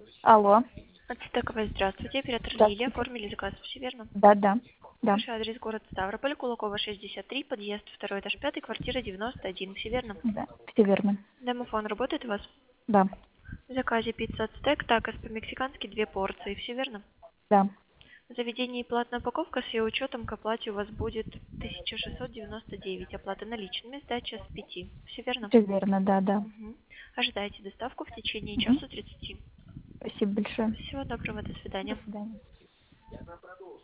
Алло. Ацтековой, здравствуйте. Оператор Лилия. Здравствуйте. Оформили заказ, все верно? Да. Ваш адрес город Ставрополь, Кулакова, 63, подъезд 2 этаж 5, квартира 91, все верно? Да. Все верно. Домофон работает у вас? Да. В заказе пицца ацтек, такос по-мексикански 2 порции, все верно? Да. В заведении платная упаковка с ее учетом к оплате у вас будет 1699. Оплата наличными, сдача с 5. Все верно? Все верно, да. Мгм. Ожидайте доставку в течение Мгм. часа 30. Спасибо большое. Всего доброго, до До свидания. свидания.